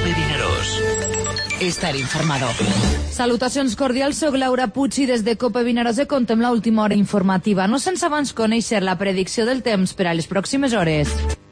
Cope Vinaròs. Estar informado. Salutacions cordials, soc Laura Puig i des de Cope Vinaròs contem l'última hora informativa, no sense abans conèixer la predicció del temps per a les pròximes hores.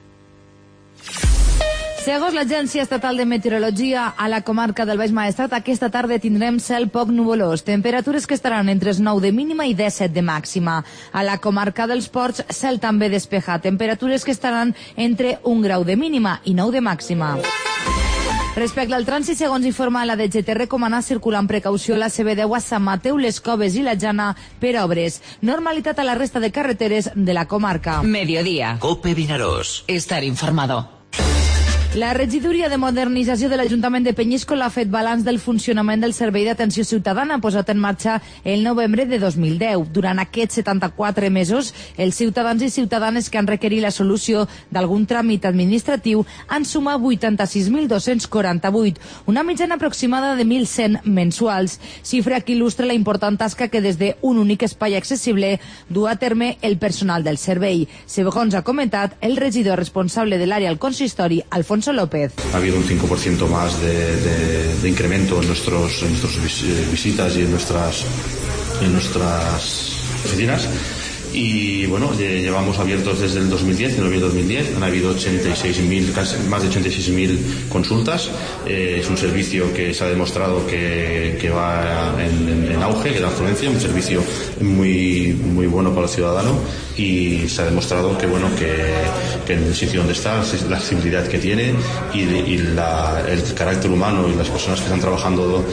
Segons l'Agència Estatal de Meteorologia, a la comarca del Baix Maestrat aquesta tarda tindrem cel poc nuvolós, temperatures que estaran entre els 9 de mínima i 17 de màxima. A la comarca dels Ports, cel també despejat, temperatures que estaran entre 1 grau de mínima i 9 de màxima. Respecte al trànsit, segons informa la DGT, recomana circular amb precaució la CB10 a Sant Mateu, les Coves i la Jana per obres. Normalitat a la resta de carreteres de la comarca. Mediodía. Cope Vinaròs. Estar informado. La regidoria de modernització de l'Ajuntament de Penyíscola ha fet balanç del funcionament del Servei d'Atenció Ciutadana posat en marxa el novembre de 2010. Durant aquests 74 mesos, els ciutadans i ciutadanes que han requerit la solució d'algun tràmit administratiu han sumat 86.248, una mitjana aproximada de 1.100 mensuals, xifra que il·lustra la important tasca que des d'un únic espai accessible du a terme el personal del servei. Segons ha comentat el regidor responsable de l'àrea al consistori, Alfonso López. Ha habido un 5% más de incremento en nuestras visitas y en nuestras oficinas. Y bueno, llevamos abiertos desde el 2010, en noviembre de 2010, han habido 86.000, más de 86.000 consultas. Es un servicio que se ha demostrado que va en auge, que da afluencia, un servicio muy bueno para el ciudadano, y se ha demostrado que bueno que en el sitio donde está, la accesibilidad que tiene y el carácter humano y las personas que están trabajando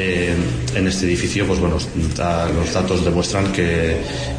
en este edificio, pues bueno, los datos demuestran que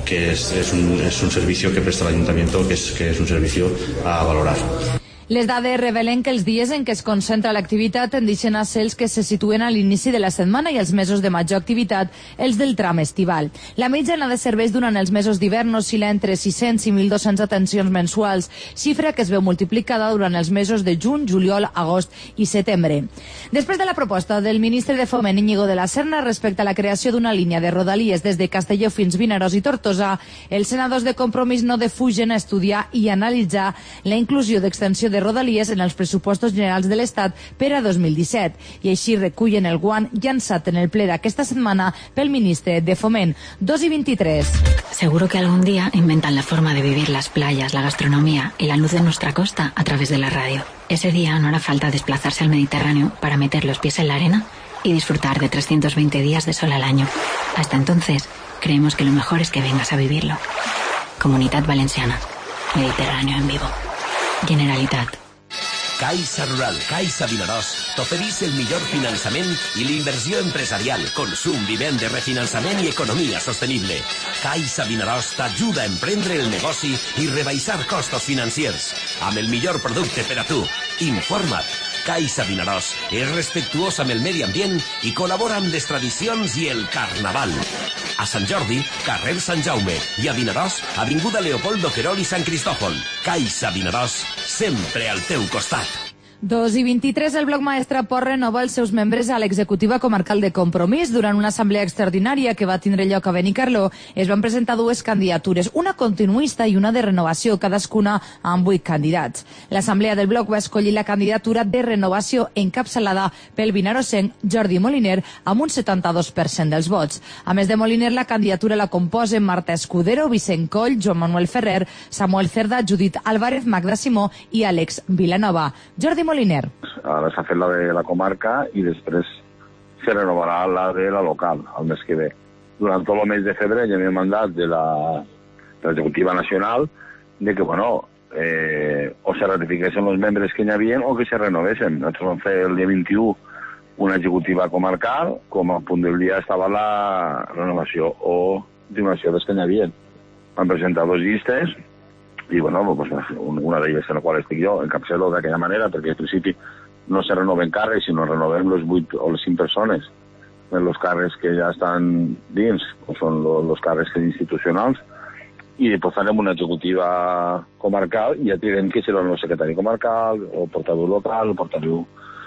es un servicio que presta el Ayuntamiento, que es un servicio a valorar. Les dades revelen que els dies en què es concentra l'activitat tendeixen a ser els que se situen a l'inici de la setmana i els mesos de major activitat, els del tram estival. La mitjana de serveis durant els mesos d'hivern oscil·la entre 600 i 1.200 atencions mensuals, xifra que es veu multiplicada durant els mesos de juny, juliol, agost i setembre. Després de la proposta del ministre de Foment, Íñigo de la Serna, respecte a la creació d'una línia de rodalies des de Castelló fins Vinaròs i Tortosa, els senadors de Compromís no defugen a estudiar i analitzar la inclusió d'extensió de rodalies en els pressupostos generals de l'Estat per a 2017, i així recullen el guant llançat en el ple d'aquesta setmana pel ministre de Foment. 2:23. Seguro que algún día inventan la forma de vivir las playas, la gastronomía y la luz de nuestra costa a través de la radio. Ese día no hará falta desplazarse al Mediterráneo para meter los pies en la arena y disfrutar de 320 días de sol al año. Hasta entonces, creemos que lo mejor es que vengas a vivirlo. Comunitat Valenciana. Mediterráneo en vivo. Generalitat. Caixa Rural, Caixa Vinaròs, t'oferís el millor finançament i l'inversió empresarial, consum, vivenda, refinançament i economia sostenible. Caixa Vinaròs t'ajuda a emprendre el negoci i rebaixar costos financiers, amb el millor producte per a tu. Informa't. Caixa Vinaròs és respectuós amb el medi ambient i col·labora amb les tradicions i el carnaval. A Sant Jordi, carrer Sant Jaume, i a Vinaròs, avinguda Leopoldo Querol i Sant Cristòfol. Caixa Vinaròs, sempre al teu costat. 2:23, el Bloc Maestre Port renova els seus membres a l'executiva comarcal de Compromís. Durant una assemblea extraordinària que va tindre lloc a Benicarló, es van presentar dues candidatures, una continuista i una de renovació, cadascuna amb 8 candidats. L'assemblea del Bloc va escollir la candidatura de renovació encapçalada pel vinaròsenc Jordi Moliner amb un 72% dels vots. A més de Moliner, la candidatura la composen Marta Escudero, Vicent Coll, Joan Manuel Ferrer, Samuel Cerda, Judit Álvarez, Magda Simó i Àlex Vilanova. Jordi Moliner. Ara s'ha fet la de la comarca i després se renovarà la de la local el mes que ve. Durant tot el mes de febrer hi ha un mandat de l'executiva nacional de que, bueno, o se ratifiquessin els membres que hi havia o que se renovessin. Nosaltres vam fer el dia 21 una executiva comarcal, com a punt del dia estava la renovació o continuació dels que hi havia. Vam presentar 2 llistes i, bueno, pues una d'elles en la qual estic jo, encapçalo d'aquella manera, perquè al principi no se renoven càrrecs, sinó renovem les 8 o les 5 persones. Els càrrecs que ja estan dins, o són els càrrecs institucionals, i després farem una executiva comarcal i ja direm que serà el secretari comarcal, o portaveu local, o portaveu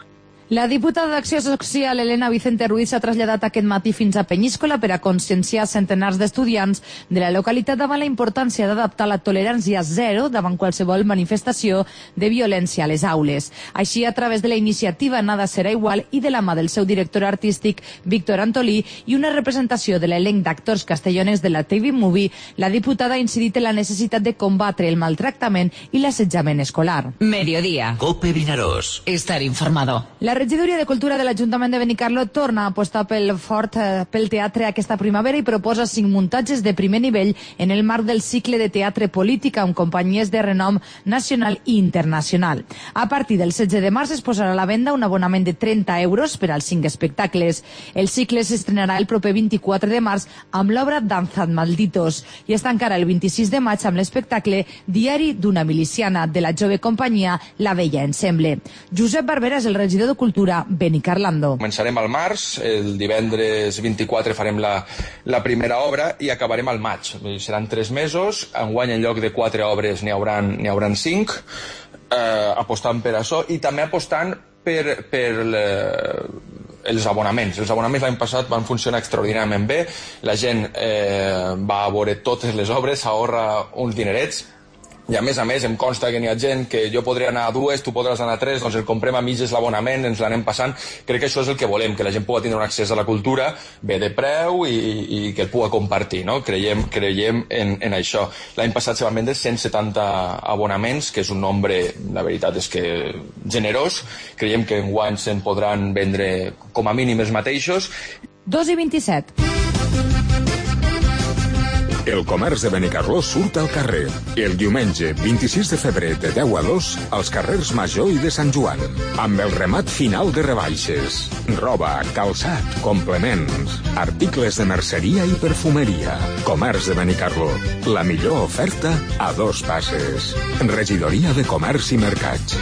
La diputada d'Acció Social, Elena Vicente Ruiz, s'ha traslladat aquest matí fins a Penyíscola per a conscienciar centenars d'estudiants de la localitat davant la importància d'adaptar la tolerància zero davant qualsevol manifestació de violència a les aules. Així, a través de la iniciativa Nada serà igual i de la mà del seu director artístic, Víctor Antolí, i una representació de l'elenc d'actors castelloners de la TV Movie, la diputada ha incidit en la necessitat de combatre el maltractament i l'assetjament escolar. Mediodía. Cope Vinaròs. Estar informado. La regidoria de Cultura de l'Ajuntament de Benicarló torna a apostar pel teatre aquesta primavera i proposa 5 muntatges de primer nivell en el marc del cicle de teatre política amb companyies de renom nacional i internacional. A partir del 16 de març es posarà a la venda un abonament de 30 euros per als 5 espectacles. El cicle s'estrenarà el proper 24 de març amb l'obra Danzad Malditos i es tancarà el 26 de maig amb l'espectacle Diari d'una miliciana de la jove companyia La Vella Ensemble. Josep Barbera és el regidor de Cultura Benicarlando. Començarem al març, el divendres 24 farem la primera obra i acabarem al maig. Seran 3 mesos, enguany en lloc de 4 obres n'hi hauran 5, apostant per això i també apostant per els abonaments. Els abonaments l'any passat van funcionar extraordinàriament bé, la gent va a veure totes les obres, s'ahorra uns dinerets, i a més em consta que n'hi ha gent que jo podria anar a 2, tu podràs anar a 3, doncs el comprem a mitges l'abonament, ens l'anem passant. Crec que això és el que volem, que la gent pugui tindre un accés a la cultura bé de preu i que el pugui compartir, no? Creiem en això. L'any passat se van vendre 170 abonaments, que és un nombre, la veritat és que generós. Creiem que enguany se'n podran vendre com a mínim els mateixos. 2:27. El comerç de Benicarló surt al carrer. El diumenge 26 de febrer de 10 a 2 als carrers Major i de Sant Joan. Amb el remat final de rebaixes. Roba, calçat, complements, articles de merceria i perfumeria. Comerç de Benicarló. La millor oferta a 2 passes. Regidoria de Comerç i Mercats.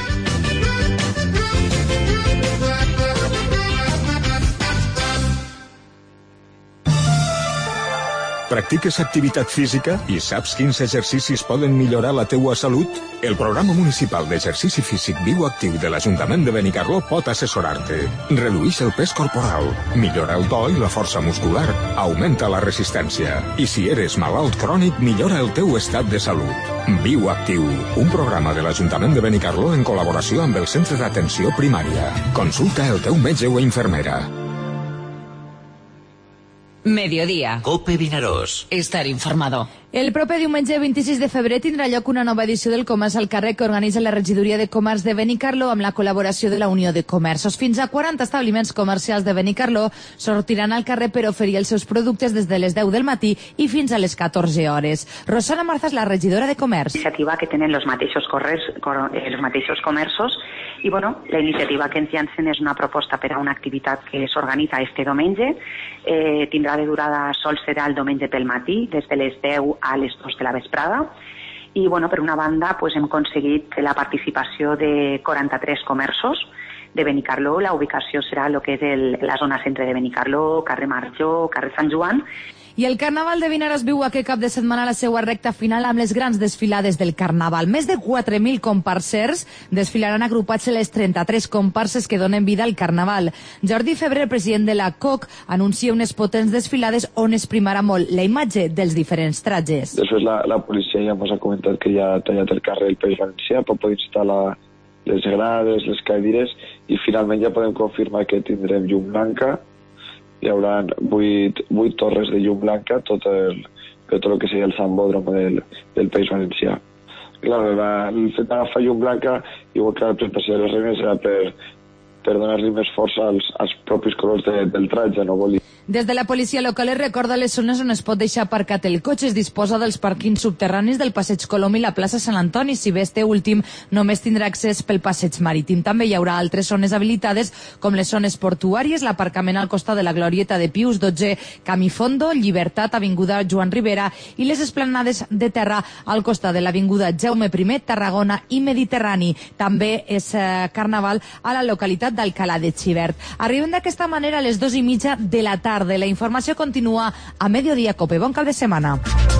Practiques activitat física i saps quins exercicis poden millorar la teua salut? El programa municipal d'exercici físic bioactiu de l'Ajuntament de Benicarló pot assessorar-te. Redueix el pes corporal, millora el to i la força muscular, augmenta la resistència. I si eres malalt crònic, millora el teu estat de salut. Bioactiu, un programa de l'Ajuntament de Benicarló en col·laboració amb el Centre d'Atenció Primària. Consulta el teu metge o infermera. Mediodía. Cope Vinaròs. Estar informado. El proper diumenge 26 de febrer tindrà lloc una nova edició del Comerç al carrer que organitza la Regidoria de Comerç de Benicarló amb la col·laboració de la Unió de Comerços. Fins a 40 establiments comercials de Benicarló sortiran al carrer per oferir els seus productes des de les 10 del matí i fins a les 14 hores. Rosana Marza és la regidora de Comerç. Iniciativa que tenen els mateixos comerços i la iniciativa que ens llancen és una proposta per a una activitat que s'organitza este diumenge. Tindrà de durada sols serà el diumenge pel matí, des de les 10 a les 2 de la vesprada. I per una banda hem aconseguit la participació de 43 comerços de Benicarló. La ubicació serà el que és la zona centre de Benicarló, carrer Major, carrer Sant Joan. I el Carnaval de Vinaròs viu aquest cap de setmana la seva recta final amb les grans desfilades del Carnaval. Més de 4.000 comparsers desfilaran agrupats en les 33 comparses que donen vida al Carnaval. Jordi Febrer, president de la COC, anuncia unes potents desfilades on es primarà molt la imatge dels diferents tratges. Després la policia ja ens ha comentat que ja ha tallat el carrer del País Valencià per poder instal·lar les grades, les cadires, i finalment ja podem confirmar que tindrem llum blanca. Hi haurà 8 torres de llum blanca, tot el que sigui el sambòdrom del País Valencià. Clar, el fet d'agafar llum blanca, igual que la presentació de les reines, era per donar-li més força als propis colors del tratge, no vol dir. Des de la policia local es recorda les zones on es pot deixar aparcat el cotxe. Es disposa dels pàrquings subterranis del Passeig Colom i la plaça Sant Antoni. Si bé este últim només tindrà accés pel passeig marítim. També hi haurà altres zones habilitades, com les zones portuàries, l'aparcament al costat de la glorieta de Pius XII, Camí Fondo, Llibertat, avinguda Joan Ribera, i les esplanades de terra al costat de l'avinguda Jaume I, Tarragona i Mediterrani. També és Carnaval a la localitat d'Alcalà de Xivert. Arribem d'aquesta manera a les 2:30 de la tarda. La informació continua a Mediodía Cope. Bon cap de setmana.